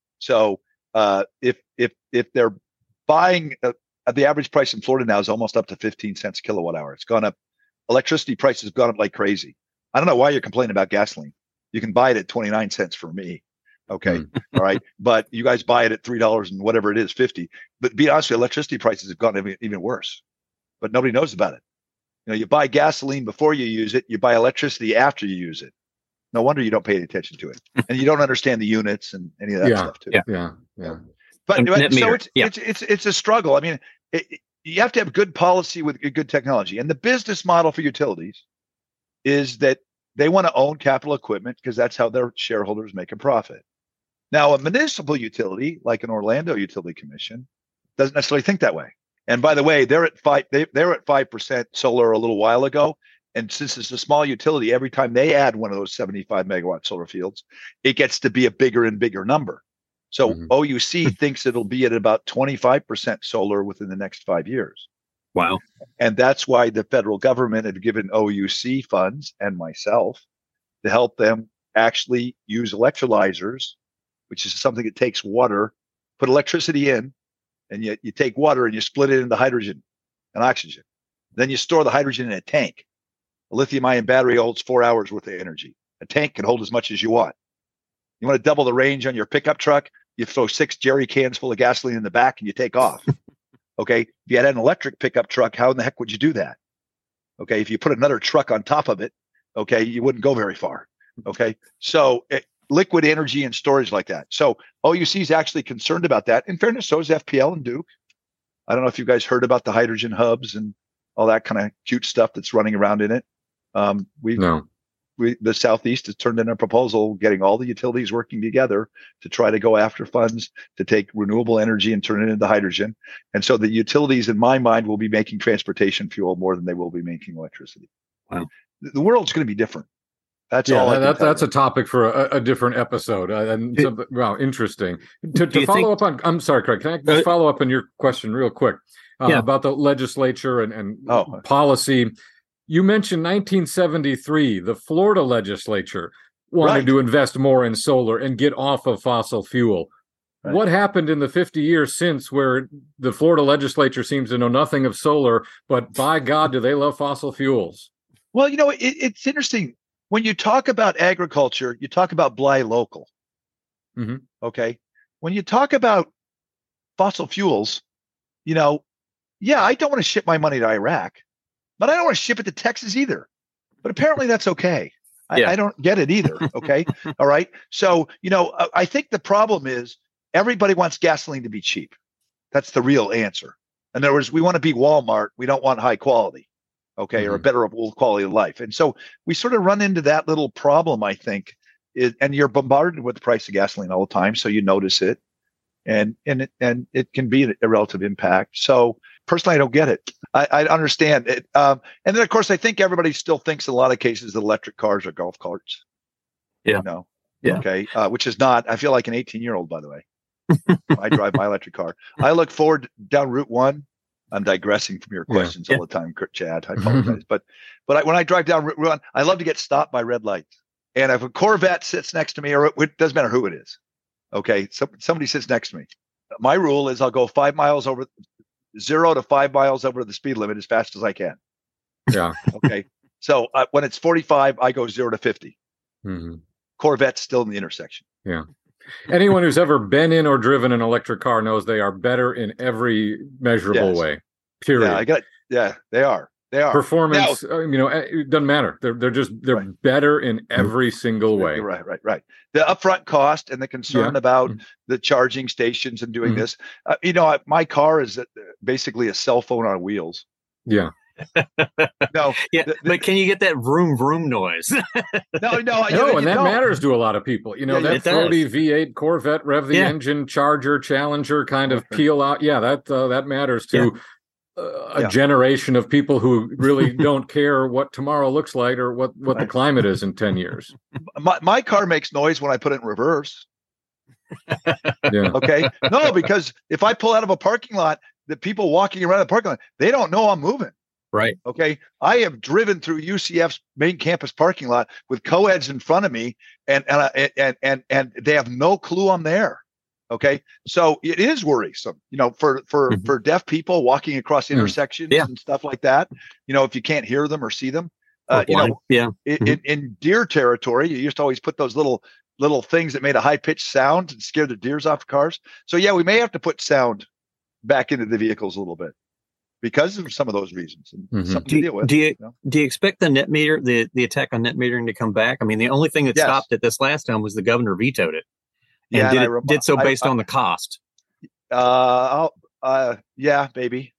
So uh, if if if they're buying uh, the average price in Florida now is almost up to fifteen cents a kilowatt hour. It's gone up. Electricity prices have gone up like crazy. I don't know why you're complaining about gasoline. You can buy it at twenty-nine cents for me. Okay. Mm. All right. But you guys buy it at three dollars and whatever it is, fifty. But to be honest with you, electricity prices have gone even, even worse. But nobody knows about it. You know, you buy gasoline before you use it, you buy electricity after you use it. No wonder you don't pay any attention to it. And you don't understand the units and any of that Yeah. stuff too. Yeah. Yeah. Yeah. But, And but net so meter, it's, yeah. it's it's it's a struggle. I mean, it, it- you have to have good policy with good technology. And the business model for utilities is that they want to own capital equipment because that's how their shareholders make a profit. Now, a municipal utility like an Orlando Utility Commission doesn't necessarily think that way. And by the way, they're at five. They, they were at five percent solar a little while ago. And since it's a small utility, every time they add one of those seventy-five megawatt solar fields, it gets to be a bigger and bigger number. So Mhm. O U C thinks it'll be at about twenty-five percent solar within the next five years. Wow. And that's why the federal government have given O U C funds and myself to help them actually use electrolyzers, which is something that takes water, put electricity in, and you, you take water and you split it into hydrogen and oxygen. Then you store the hydrogen in a tank. A lithium ion battery holds four hours worth of energy. A tank can hold as much as you want. You want to double the range on your pickup truck? You throw six jerry cans full of gasoline in the back and you take off. Okay. If you had an electric pickup truck, how in the heck would you do that? Okay. If you put another truck on top of it, okay, you wouldn't go very far. Okay. So it, liquid energy and storage like that. So O U C is actually concerned about that. In fairness, so is F P L and Duke. I don't know if you guys heard about the hydrogen hubs and all that kind of cute stuff that's running around in it. Um, we No. we, the Southeast has turned in a proposal getting all the utilities working together to try to go after funds to take renewable energy and turn it into hydrogen. And so the utilities, in my mind, will be making transportation fuel more than they will be making electricity. Wow. The, the world's going to be different. That's Yeah, all. I that, can that, tell that's you. a topic for a, a different episode. Uh, and Do- something- wow, interesting. To, do to you follow think- up on, I'm sorry, Craig. Can I just Uh, follow up on your question real quick uh, Yeah. about the legislature and, and Oh. policy? You mentioned nineteen seventy-three. The Florida legislature wanted Right. to invest more in solar and get off of fossil fuel. Right. What happened in the fifty years since, where the Florida legislature seems to know nothing of solar, but by God, do they love fossil fuels? Well, you know, it, it's interesting. when you talk about agriculture, you talk about buy local. Mm-hmm. Okay. When you talk about fossil fuels, you know, yeah, I don't want to ship my money to Iraq, but I don't want to ship it to Texas either. But apparently that's okay. I, Yeah. I don't get it either. Okay. All right. So, you know, I think the problem is everybody wants gasoline to be cheap. That's the real answer. In other words, we want to be Walmart. We don't want high quality. Okay. Mm-hmm. Or a better quality of life. And so we sort of run into that little problem, I think. Is, and you're bombarded with the price of gasoline all the time. So you notice it. And and it, and it can be a relative impact. So personally, I don't get it. I, I understand it. Um, and then, of course, I think everybody still thinks in a lot of cases that electric cars are golf carts. Yeah. You know? Yeah. Okay. Uh, which is not. I feel like an eighteen-year-old, by the way. I drive my electric car. I look forward down Route One. I'm digressing from your questions yeah. all yeah. the time, Chad. I apologize. but but I, when I drive down Route One, I love to get stopped by red lights. And if a Corvette sits next to me, or it, it doesn't matter who it is. Okay, so somebody sits next to me. My rule is I'll go five miles over, zero to five miles over the speed limit as fast as I can. Yeah. Okay. So uh, when it's forty-five, I go zero to fifty. Mm-hmm. Corvette's still in the intersection. Yeah. Anyone who's ever been in or driven an electric car knows they are better in every measurable yes. way. Period. Yeah, I got. Yeah, they are. They are. Performance, now, you know, it doesn't matter. They're they're just they're right. better in every single way. Right, right, right. The upfront cost and the concern yeah. about mm-hmm. the charging stations and doing mm-hmm. this. Uh, you know, my car is basically a cell phone on wheels. Yeah. no. Yeah, the, the, but can you get that vroom vroom noise? no, no, no, you, and you that don't. matters to a lot of people. You know, yeah, that throaty V eight Corvette, rev the yeah. engine, Charger, Challenger, kind of peel out. Yeah, that uh, that matters to. Yeah. Uh, a yeah. generation of people who really don't care what tomorrow looks like or what, what the climate is in ten years. My my car makes noise when I put it in reverse. yeah. Okay. No, because if I pull out of a parking lot, the people walking around the parking lot, they don't know I'm moving. Right. Okay. I have driven through U C F's main campus parking lot with co-eds in front of me, and and and and and they have no clue I'm there. Okay, so it is worrisome, you know, for for mm-hmm. for deaf people walking across intersections yeah. and stuff like that. You know, if you can't hear them or see them, uh, you know, yeah. in, mm-hmm. in, in deer territory, you used to always put those little little things that made a high pitched sound and scare the deers off cars. So yeah, we may have to put sound back into the vehicles a little bit because of some of those reasons. And mm-hmm. something do, to deal with. Do you, you know? do you expect the net meter, the the attack on net metering to come back? I mean, the only thing that yes. stopped it this last time was the governor vetoed it. And yeah, did, and it, rem- did so based I, I, on the cost. Uh, I'll, uh, yeah, maybe.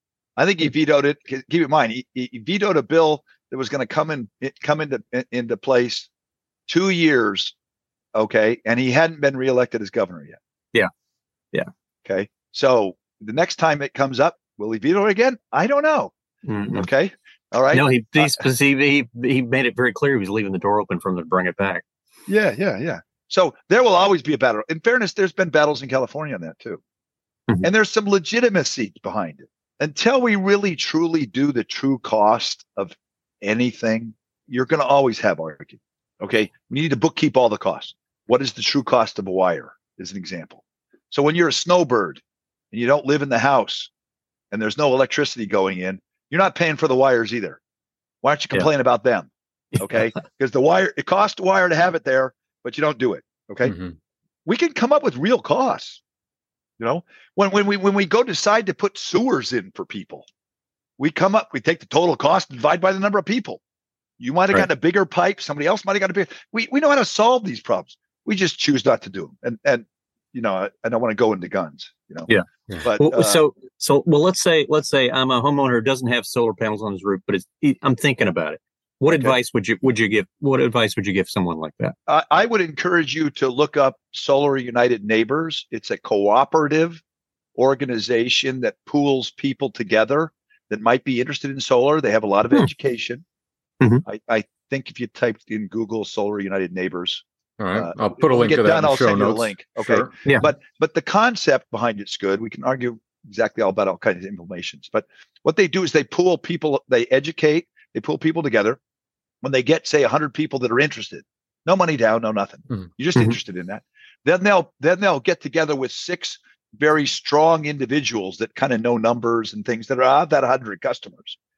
I think he vetoed it. Keep in mind, he, he vetoed a bill that was going to come in, come into into place two years. Okay, and he hadn't been reelected as governor yet. Yeah, yeah. Okay, so the next time it comes up, will he veto it again? I don't know. Mm-hmm. Okay, all right. No, he he, uh, he he made it very clear he was leaving the door open for him to bring it back. Yeah, yeah, yeah. So there will always be a battle. In fairness, there's been battles in California on that too. Mm-hmm. And there's some legitimacy behind it. Until we really truly do the true cost of anything, you're going to always have argument. Okay. We need to bookkeep all the costs. What is the true cost of a wire is an example. So when you're a snowbird and you don't live in the house and there's no electricity going in, you're not paying for the wires either. Why don't you complain yeah. about them? Okay. Because the wire, it costs a wire to have it there, but you don't do it. Okay. Mm-hmm. We can come up with real costs. You know, when, when we, when we go decide to put sewers in for people, we come up, we take the total cost and divide by the number of people. You might've right. gotten a bigger pipe. Somebody else might've got a bigger, we, we know how to solve these problems. We just choose not to do them. And, and, you know, I, I don't want to go into guns, you know? Yeah. But well, uh, so, so, well, let's say, let's say I'm a homeowner who doesn't have solar panels on his roof, but it's, I'm thinking about it. What okay. advice would you would you give? What advice would you give someone like that? I, I would encourage you to look up Solar United Neighbors. It's a cooperative organization that pools people together that might be interested in solar. They have a lot of hmm. education. Mm-hmm. I, I think if you typed in Google Solar United Neighbors, all right, uh, I'll put a link get to that done, in the I'll show send notes. you a link. Okay, sure. yeah. But but the concept behind it's good. We can argue exactly all about all kinds of implementations. But what they do is they pool people. They educate. They pull people together. When they get, say, one hundred people that are interested, no money down, no nothing. Mm-hmm. You're just mm-hmm. interested in that. Then they'll then they'll get together with six very strong individuals that kind of know numbers and things that are of that one hundred customers.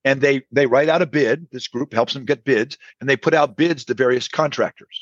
and they they write out a bid. This group helps them get bids, and they put out bids to various contractors.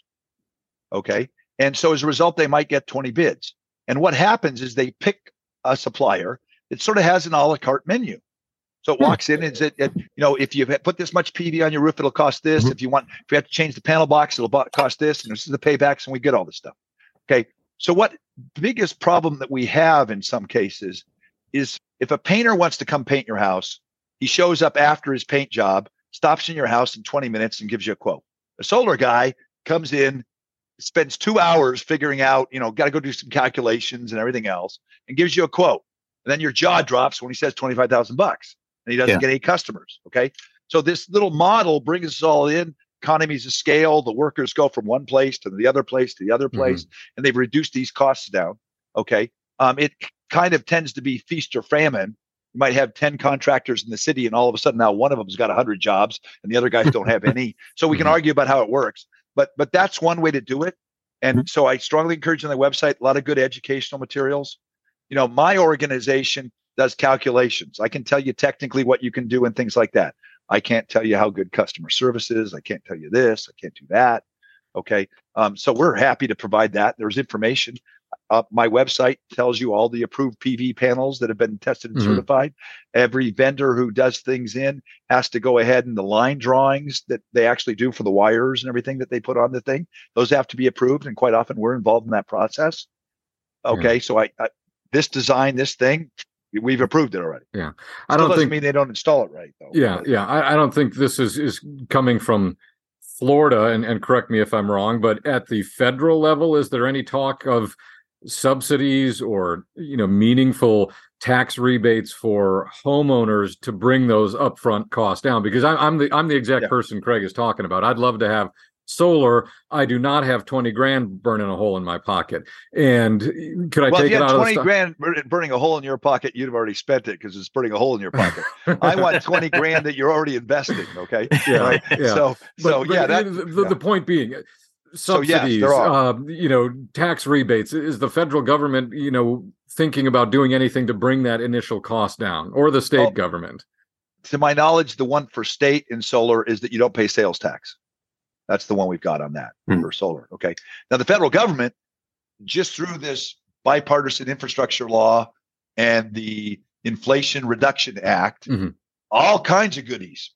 Okay, and so as a result, they might get twenty bids. And what happens is they pick a supplier. It sort of has an a la carte menu. So it walks in and it, it, you know, if you put this much P V on your roof, it'll cost this. Mm-hmm. If you want, if you have to change the panel box, it'll cost this. And this is the paybacks, and we get all this stuff. Okay. So what the biggest problem that we have in some cases is if a painter wants to come paint your house, he shows up after his paint job, stops in your house in twenty minutes and gives you a quote. A solar guy comes in, spends two hours figuring out, you know, got to go do some calculations and everything else, and gives you a quote. And then your jaw drops when he says twenty-five thousand bucks and he doesn't yeah. get any customers. Okay. So this little model brings us all in, economies of scale. The workers go from one place to the other place to the other place, mm-hmm. and they've reduced these costs down. Okay. Um, it kind of tends to be feast or famine. You might have ten contractors in the city, and all of a sudden now one of them's got one hundred jobs and the other guys don't have any. So we can argue about how it works, but but that's one way to do it. And mm-hmm. so I strongly encourage on the website, a lot of good educational materials. You know, my organization does calculations. I can tell you technically what you can do and things like that. I can't tell you how good customer service is. I can't tell you this. I can't do that. Okay. Um, so we're happy to provide that. There's information. Uh, my website tells you all the approved P V panels that have been tested and mm-hmm. certified. Every vendor who does things in has to go ahead and the line drawings that they actually do for the wires and everything that they put on the thing, those have to be approved. And quite often we're involved in that process. Okay. Yeah. So I, I, this design, this thing, we've approved it already. Yeah. I Still don't doesn't think, mean they don't install it right, though. Yeah. But, yeah. I, I don't think this is, is coming from Florida, and, and correct me if I'm wrong, but at the federal level, is there any talk of subsidies or, you know, meaningful tax rebates for homeowners to bring those upfront costs down? Because I, I'm the I'm the exact yeah. person Craig is talking about. I'd love to have solar. I do not have twenty grand burning a hole in my pocket. And could I well, take if you it out had of twenty grand burning a hole in your pocket, you'd have already spent it because it's burning a hole in your pocket. I want twenty grand that you're already investing. Okay. Yeah. Right? yeah. So, but, so but yeah, that, the, yeah. the point being, subsidies, so yes, uh, you know, tax rebates. Is the federal government, you know, thinking about doing anything to bring that initial cost down, or the state well, government? To my knowledge, the one for state in solar is that you don't pay sales tax. That's the one we've got on that mm-hmm. for solar. Okay. Now the federal government, just through this bipartisan infrastructure law and the Inflation Reduction Act, mm-hmm. all kinds of goodies.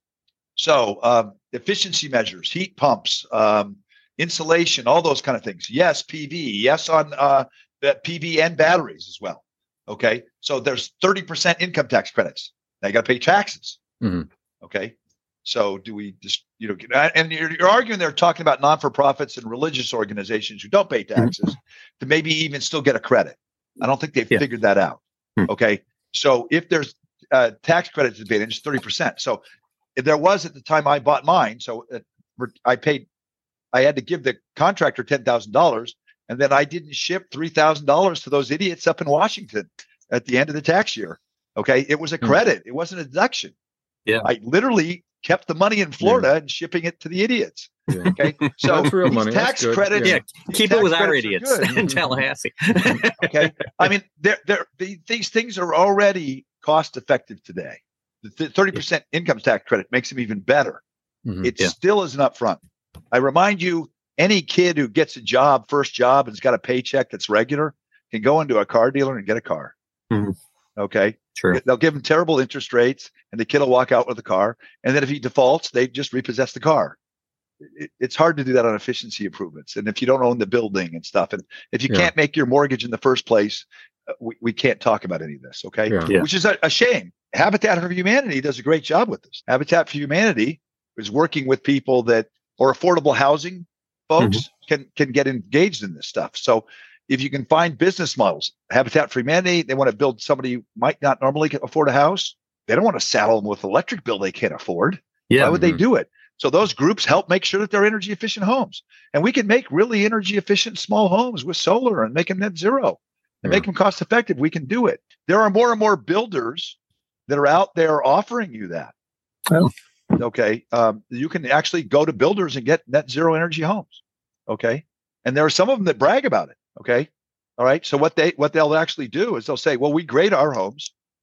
So um, efficiency measures, heat pumps, um, insulation, all those kind of things. Yes, P V. Yes, on uh, P V and batteries as well. Okay. So there's thirty percent income tax credits. Now you got to pay taxes. Mm-hmm. Okay. So do we just, you know, and you're, you're arguing they're talking about non-for-profits and religious organizations who don't pay taxes mm-hmm. to maybe even still get a credit. I don't think they've yeah. figured that out. Mm-hmm. Okay. So if there's uh, tax credit advantage, thirty percent. So if there was at the time I bought mine, so uh, I paid, I had to give the contractor ten thousand dollars, and then I didn't ship three thousand dollars to those idiots up in Washington at the end of the tax year. Okay. It was a credit. Mm-hmm. It wasn't a deduction. Yeah. I literally kept the money in Florida yeah. and shipping it to the idiots. Yeah. Okay. So that's real money. tax that's credits. Yeah. Keep it with our idiots in Tallahassee. Okay. I mean, they're, they're, they, these things are already cost effective today. The thirty percent yeah. income tax credit makes them even better. Mm-hmm. It yeah. still isn't upfront. I remind you, any kid who gets a job, first job, and has got a paycheck that's regular can go into a car dealer and get a car. Mm-hmm. Okay. True. They'll give him terrible interest rates and the kid will walk out with a car. And then if he defaults, they just repossess the car. It, it's hard to do that on efficiency improvements. And if you don't own the building and stuff, and if you yeah. can't make your mortgage in the first place, uh, we, we can't talk about any of this. Okay. Yeah. Yeah. Which is a, a shame. Habitat for Humanity does a great job with this. Habitat for Humanity is working with people that, or affordable housing folks mm-hmm. can, can get engaged in this stuff. So if you can find business models, Habitat for Humanity, they want to build somebody who might not normally afford a house. They don't want to saddle them with an electric bill they can't afford. Yeah. Why would mm-hmm. they do it? So those groups help make sure that they're energy efficient homes. And we can make really energy efficient small homes with solar and make them net zero and yeah. make them cost effective. We can do it. There are more and more builders that are out there offering you that. Oh. Okay. Um, you can actually go to builders and get net zero energy homes. Okay. And there are some of them that brag about it. Okay. All right. So what they what they'll actually do is they'll say, well, we grade our homes.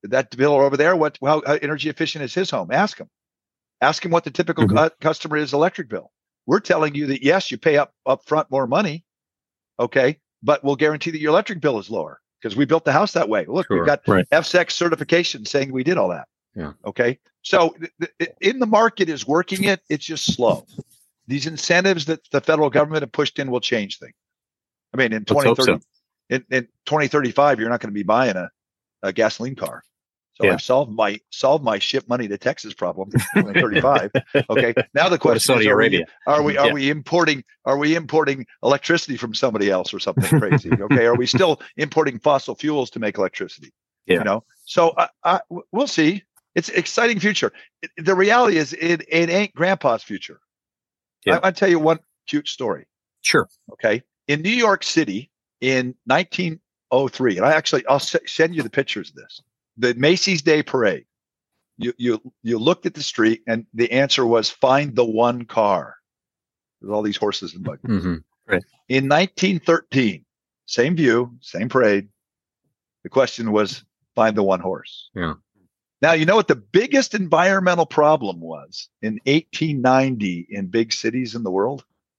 that dealer over there, what how, how energy efficient is his home? Ask him. Ask him what the typical mm-hmm. uh, customer is electric bill. We're telling you that yes, you pay up up front more money, okay, but we'll guarantee that your electric bill is lower because we built the house that way. Look, sure. we've got right. F S E C certification saying we did all that. Yeah. Okay. So th- th- in the market is working it. It's just slow. These incentives that the federal government have pushed in will change things. I mean, in twenty thirty, so. in, in twenty thirty-five, you're not going to be buying a, a gasoline car. So yeah. I've solved my solved my ship money to Texas problem in twenty thirty-five. Okay. Now the question is, are we, are we are yeah. we importing are we importing electricity from somebody else or something crazy? Okay. Are we still importing fossil fuels to make electricity? Yeah. You know. So I, I, we'll see. It's an exciting future. It, the reality is, it it ain't Grandpa's future. Yeah. I, I'll tell you one cute story. Sure. Okay. In New York City in nineteen oh three, and I actually I'll s- send you the pictures of this. The Macy's Day Parade. You you you looked at the street, and the answer was find the one car. There's all these horses and buggies. Mm-hmm. Right. In nineteen thirteen, same view, same parade. The question was find the one horse. Yeah. Now you know what the biggest environmental problem was in eighteen ninety in big cities in the world.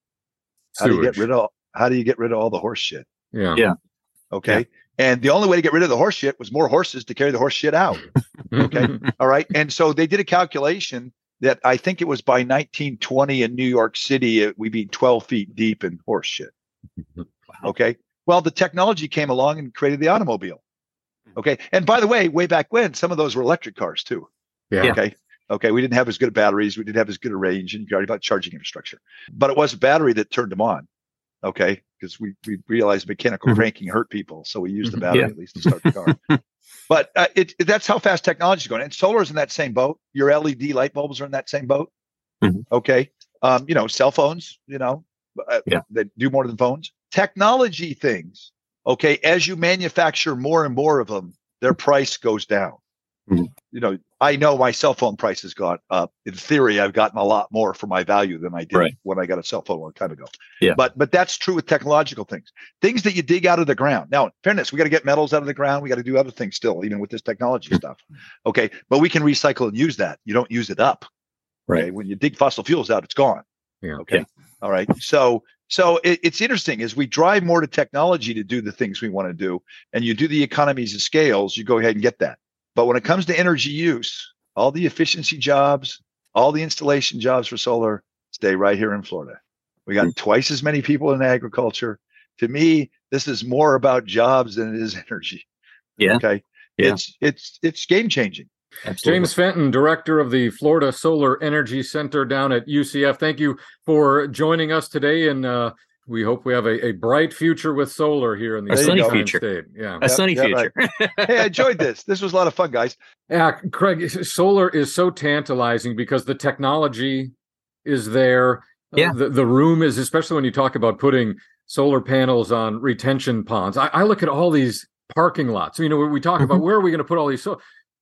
How Sewage. do you get rid of how do you get rid of all the horse shit? Yeah. Yeah. Okay. Yeah. And the only way to get rid of the horse shit was more horses to carry the horse shit out. Okay. All right. And so they did a calculation that I think it was by nineteen twenty in New York City, it, we'd be twelve feet deep in horse shit. Wow. Okay. Well, the technology came along and created the automobile. Okay. And by the way, way back when, some of those were electric cars too. Yeah. Okay. Okay. We didn't have as good batteries. We didn't have as good a range, and you already about charging infrastructure. But it was a battery that turned them on. Okay. Because we, we realized mechanical Mm-hmm. cranking hurt people. So we used the battery Yeah. at least to start the car. But uh, it, it, that's how fast technology is going. And solar is in that same boat. Your L E D light bulbs are in that same boat. Mm-hmm. Okay. Um, you know, cell phones, you know, uh, Yeah. they do more than phones. Technology things. Okay. As you manufacture more and more of them, their price goes down. Mm-hmm. You know, I know my cell phone price has gone up. In theory, I've gotten a lot more for my value than I did Right. when I got a cell phone a long time ago. Yeah. But but that's true with technological things. Things that you dig out of the ground. Now, in fairness, we got to get metals out of the ground. We got to do other things still, even with this technology stuff. Okay. But we can recycle and use that. You don't use it up. Right. Okay? When you dig fossil fuels out, it's gone. Yeah. Okay. Yeah. All right. So so it, it's interesting as we drive more to technology to do the things we want to do, and you do the economies of scales, you go ahead and get that. But when it comes to energy use, all the efficiency jobs, all the installation jobs for solar stay right here in Florida. We got mm-hmm. twice as many people in agriculture. To me, this is more about jobs than it is energy. Yeah. Okay. Yeah. It's it's it's game changing. Absolutely. James Fenton, director of the Florida Solar Energy Center down at U C F. Thank you for joining us today, and uh, we hope we have a, a bright future with solar here in the A sunny Sunshine future. State. Yeah, A Yep, sunny yep, future. right. Hey, I enjoyed this. This was a lot of fun, guys. yeah. Craig, solar is so tantalizing because the technology is there. Yeah. Uh, the the room is, especially when you talk about putting solar panels on retention ponds. I, I look at all these parking lots. You know, we talk Mm-hmm. about where are we going to put all these so.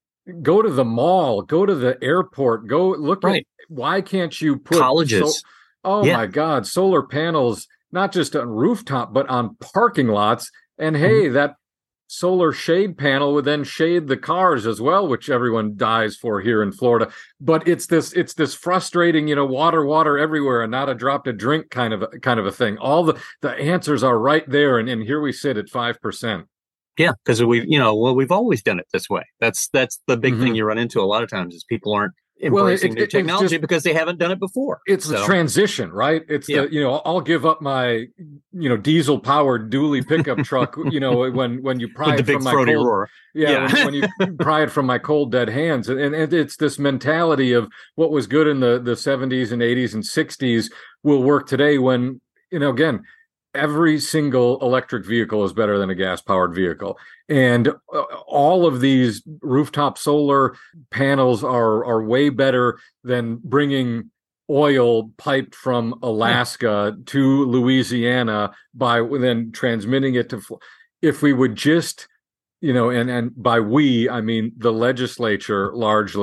Go to the mall, go to the airport, go look Right. at why can't you put Colleges. So, oh Yeah. my God, solar panels, not just on rooftop, but on parking lots. And hey, Mm-hmm. that solar shade panel would then shade the cars as well, which everyone dies for here in Florida. But it's this it's this frustrating, you know, water, water everywhere and not a drop to drink kind of kind of a thing. All the, the answers are right there. And, and here we sit at five percent. Yeah, because we've, you know, well, we've always done it this way. That's that's the big Mhm. thing you run into a lot of times is people aren't Well, it- embracing it- new it's technology just- because they haven't done it before. It's the So, transition, right? It's Yeah. the, you know, I'll give up my, you know, diesel powered dually pickup truck, you know, when, when you pry with the it big from my throaty cold, roar. yeah, Yeah. when, when you pry it from my cold dead hands. And, and it's this mentality of what was good in the, the seventies and eighties and sixties will work today when, you know, again, every single electric vehicle is better than a gas powered vehicle. And uh, all of these rooftop solar panels are, are way better than bringing oil piped from Alaska to Louisiana by then transmitting it to, if we would just, you know, and, and by we, I mean the legislature largely,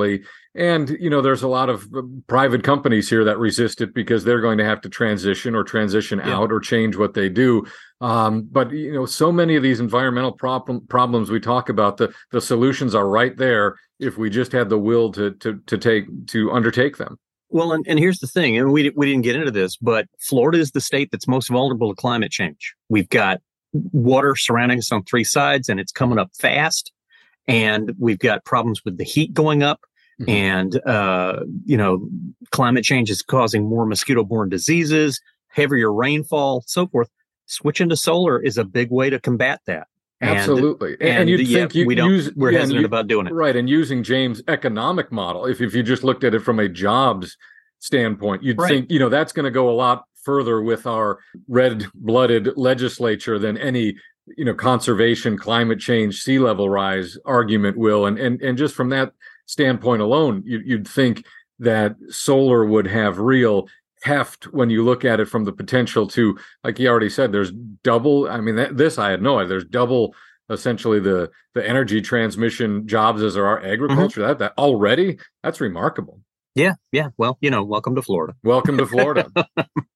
And, you know, there's a lot of private companies here that resist it because they're going to have to transition or transition yeah. out or change what they do. Um, but, you know, so many of these environmental problem, problems we talk about, the, the solutions are right there if we just had the will to to to take to undertake them. Well, and, and here's the thing, and we we didn't get into this, but Florida is the state that's most vulnerable to climate change. We've got water surrounding us on three sides, and it's coming up fast. And we've got problems with the heat going up. Mm-hmm. And, uh, you know, climate change is causing more mosquito-borne diseases, heavier rainfall, so forth. Switching to solar is a big way to combat that. Absolutely. And, and, and you'd yeah, think you we don't, use, we're yeah, hesitant you, about doing it. Right. And using James' economic model, if, if you just looked at it from a jobs standpoint, you'd right. think, you know, that's going to go a lot further with our red-blooded legislature than any, you know, conservation, climate change, sea level rise argument will. And and and just from that standpoint alone, you, you'd think that solar would have real heft when you look at it from the potential to, like you already said, there's double. I mean, that, this I had no idea. There's double essentially the the energy transmission jobs as there are agriculture. Mm-hmm. That that already, that's remarkable. Yeah, yeah. Well, you know, welcome to Florida. Welcome to Florida.